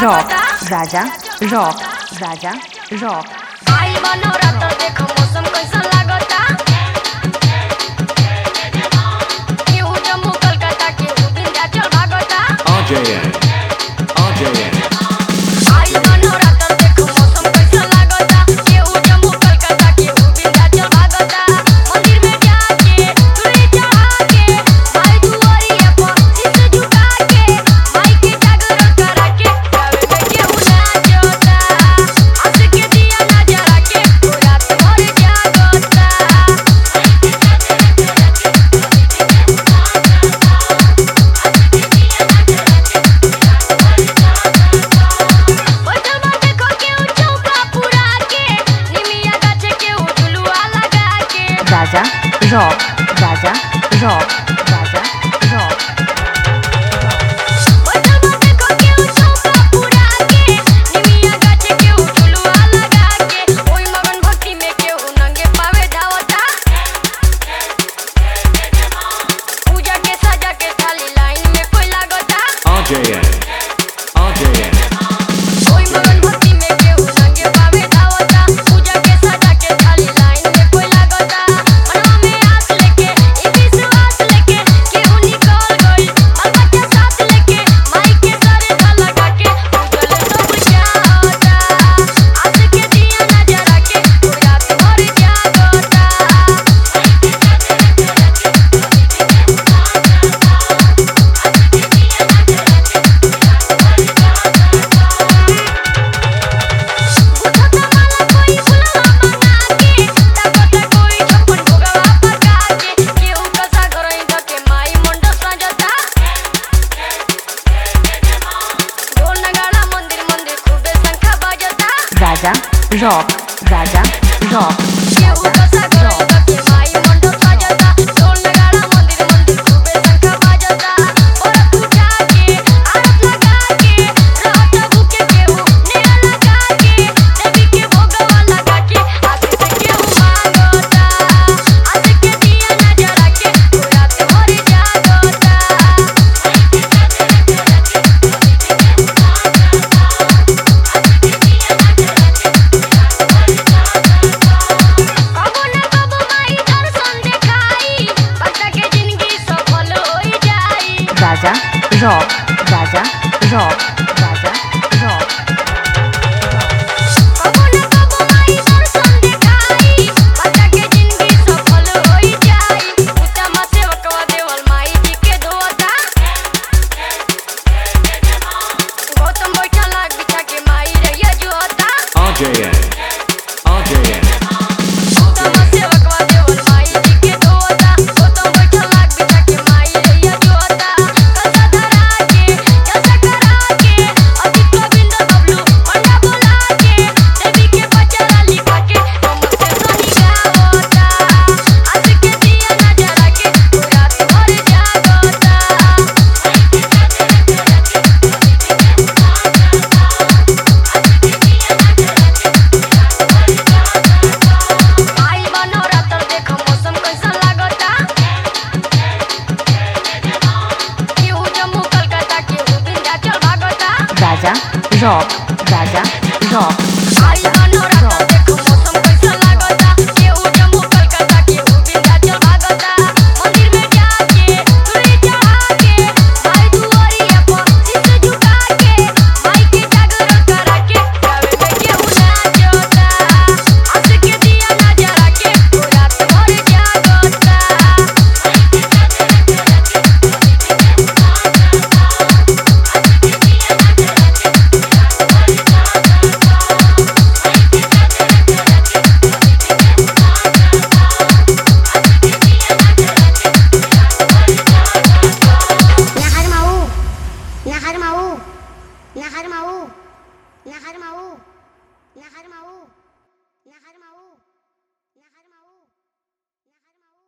Rock राजा rock राजा rock. आई बनो रात देखो मौसम कैसा लागता। केहू जम्मू कलकत्ता केहू विंध्याचल भागता। आई बनो रात देखो मौसम कैसा लागता। केहू जम्मू कलकत्ता केहू विंध्याचल भागता। मंदिर में जाके चूड़ी चढ़ा के भाई दुआरिया पर शीश झुका के माई के जागरण करा के गावे में केहू नाचता। आस के दिया ना जरा के रात भर जागता। बैठल बा देखो केहू चौका पुरा के निमिया गाछे केहू झुलुआ लगा के। राजा रॉक राजा रॉक राजा रॉक। बैठल बा देखो केहू चौका पुरा के निमिया गाछे केहू झुलुआ लगा के। ओई मगन भक्ति में केहू नंगे पावे धावता। पूजा के सजा के थाली लाइन में कोई लागता। ओई मगन भक्ति में केहू नंगे पावे धावता। पूजा के सजा के थाली लाइन में कोई लागता। मनवा में आस लेके ई विश्वास लेके केहू निकल गइल बाल बच्चा साथ लेके माई के सरे धा लगा के उजल सब जाता। आस के दिया ना जरा के रात भर जागता। गुठता माला कोई फुलवा मंगा के ताकता कोई छप्पन भोगवा पका के केहू कसा घरई धके माई मंडप सजता। ढोल नगाड़ा मंदिर मंदिर खूबे शंखा बजता। राजा रॉक राजा रॉक। केहू कसा घरई धके माई मंडप सजता। ढोल नगाड़ा मंदिर मंदिर खूबे शंखा बजता। औरत उठा के आरत लगा के रहत भूखे केहू नेहा लगा के देवी के भोगवा लगा के आशीष केहू मांगता। आस के दिया ना जरा के रात भर जागता। कबो ना कबो माई दर्शन देखाई बच्चा के जिंदगी सफल हो जाई। राजा रॉक राजा रॉक